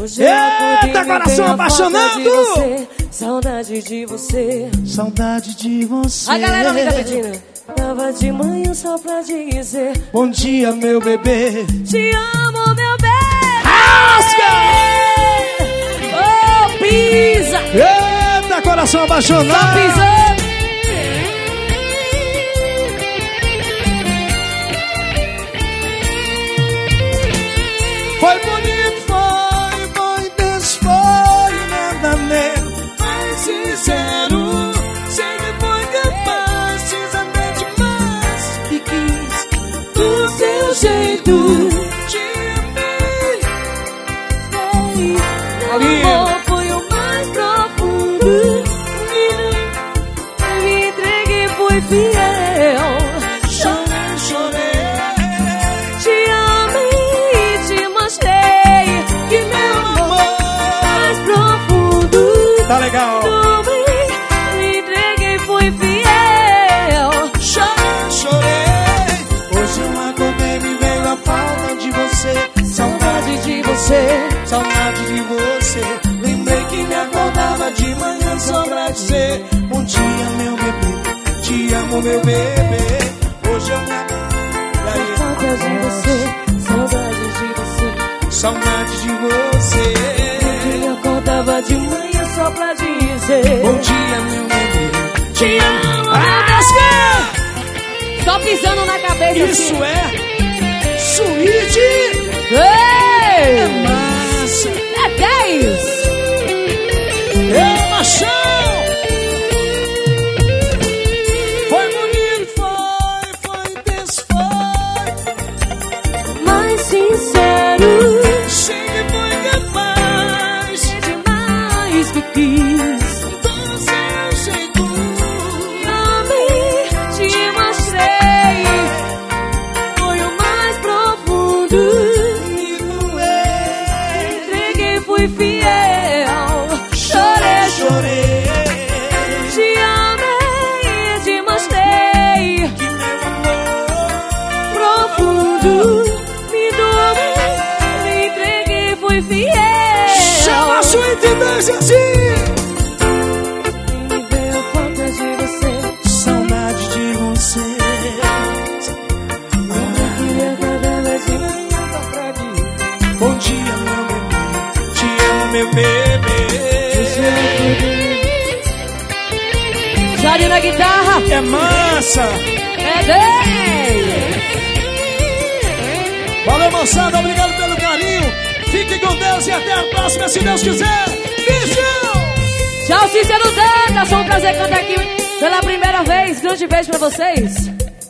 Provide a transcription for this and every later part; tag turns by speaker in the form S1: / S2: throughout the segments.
S1: Eita, coração apaixonado!
S2: Saudade de você.
S1: Saudade de você.
S2: A galera vem pedindo. Tava de manhã só pra dizer
S1: bom dia, meu bebê.
S2: Te amo, meu bebê.
S1: Rasga!
S2: Oh, pisa!
S1: Eita, coração apaixonado!
S2: Só pisando!
S1: Foi bonito, foi intenso, foi nada mesmo.
S3: Mais sincero, sei que foi capaz, fiz até demais.
S2: E quis do seu jeito.
S3: Te amei.
S2: Meu amor foi o mais profundo. Me entreguei, fui fiel.
S3: Chorei, chorei.
S2: Te amei e te mostrei que meu amor mais profundo.
S1: Tá legal.
S2: Me entreguei, fui fiel.
S3: Chorei, chorei.
S1: Hoje eu acordei, me veio a falta de você.
S2: Saudade de você.
S1: Saudade de você.
S3: Lembrei que me acordava de manhã só pra dizer
S1: Bom dia, meu bebê. Te amo, meu bebê. Hoje eu
S2: Saudade de você. Saudade de você.
S1: saudade de você.
S2: Me acordava de manhã só pra dizer
S1: Bom dia, meu bebê.
S2: te amo, só pisando na cabeça.
S1: Isso
S2: assim.
S1: é suíte.
S2: Ei!
S1: É massa.
S2: É 10!
S1: É machão. Foi bonito, foi intenso, foi
S2: Mais sincero.
S3: sei que foi capaz.
S2: É demais que quis.
S3: Do seu jeito.
S2: Amei, te mostrei. Foi o mais profundo.
S1: me doer.
S2: Entreguei, fui fiel. Chorei,
S1: Chorei.
S2: te amei, te mostrei.
S1: Que meu amor
S2: Profundo, me doei, me entreguei, fui fiel.
S1: chama a suíte dance assim.
S2: Me veio falta de você.
S1: Saudade de você.
S2: Me acordava de manhã só pra dizer
S1: Bom dia, meu bebê. Te amo, meu bebê.
S2: Jari na guitarra.
S1: É massa.
S2: É 10.
S1: Valeu, moçada. Obrigado pelo carinho. Fiquem com Deus e até a próxima, se Deus quiser. Beijo!
S2: Tchau, Cícero Dantas. Foi um prazer cantar aqui pela primeira vez. Grande beijo pra vocês.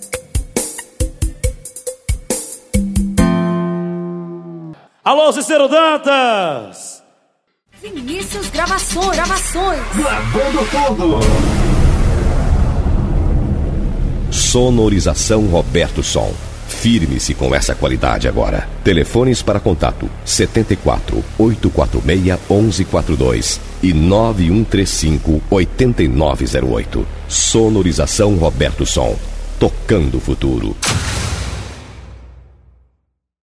S1: Alô, Cícero Dantas.
S2: Vinícius Gravações.
S4: Gravando tudo.
S5: Sonorização Roberto Som. Firme-se com essa qualidade agora. Telefones para contato 74 846 1142 e 9135 8908. Sonorização Roberto Som. Tocando o futuro.